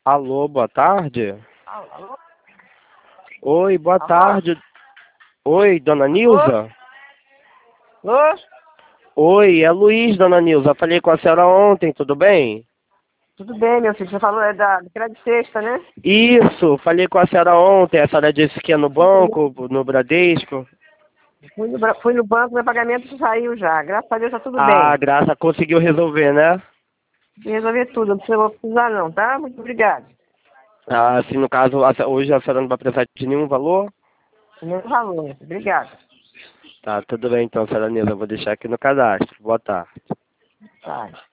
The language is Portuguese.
Alô, boa tarde. Alô? Oi, boa Alô? tarde. Oi, dona Nilza? Alô? Oi, é Luiz, dona Nilza. Falei com a senhora ontem, tudo bem? Tudo bem, meu filho? Você falou que era de sexta, né? Isso, falei com a senhora ontem. A senhora disse que ia no banco, no Bradesco. Fui no banco, meu pagamento saiu já. Graças a Deus tá tudo Ah, bem. graça, conseguiu resolver, né? Resolvi tudo, não vou precisar não, tá? Muito obrigado. Ah, se no caso, hoje a senhora não vai precisar de nenhum valor? Meu valor, obrigado. Tá, tudo bem então, senhora Nilza. Eu vou deixar aqui no cadastro. Boa tarde. Tá.